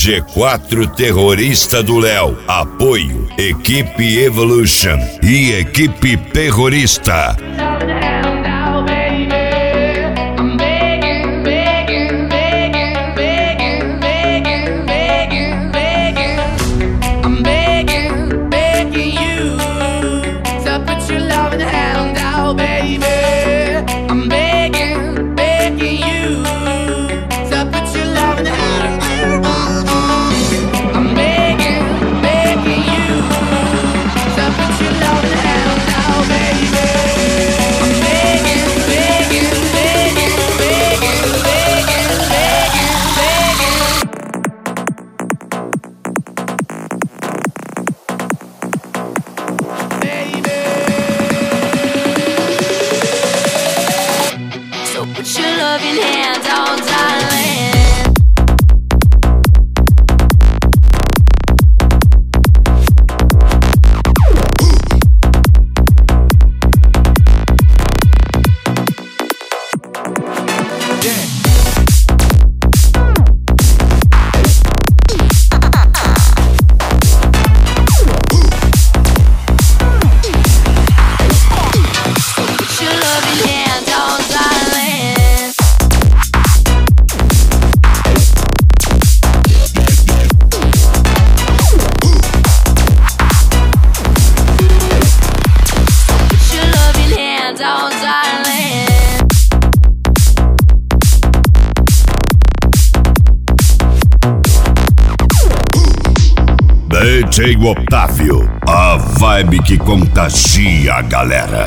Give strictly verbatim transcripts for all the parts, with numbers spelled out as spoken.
G quatro Terrorista do Léo. Apoio Equipe Evolution e Equipe Terrorista. D J Otávio, a vibe que contagia a galera.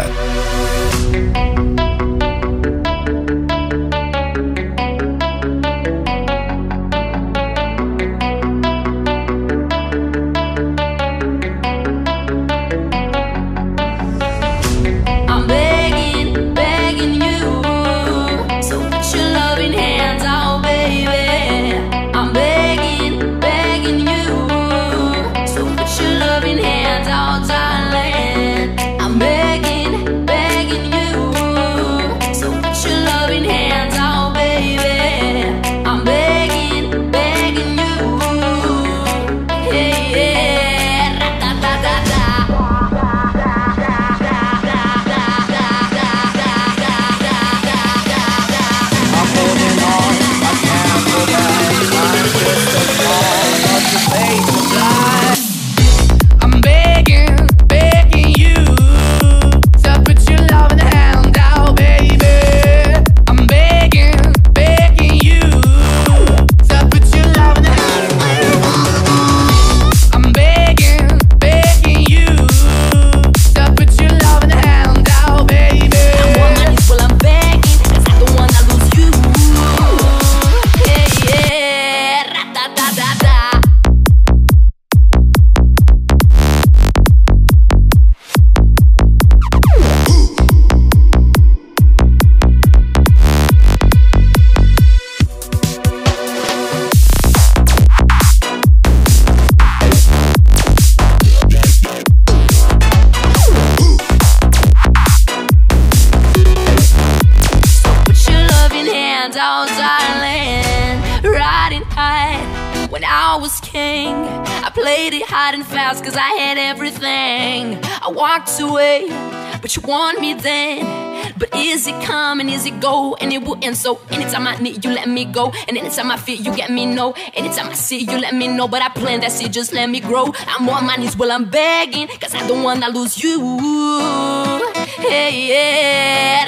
Cause I had everything. I walked away, but you want me then. But is it come and is it go? And it will end. So anytime I need you, let me go. And anytime I feel you, get me no. Anytime I see you, let me know. But I plan that shit, just let me grow. I'm on my knees while I'm begging, cause I don't wanna lose you. Hey, yeah.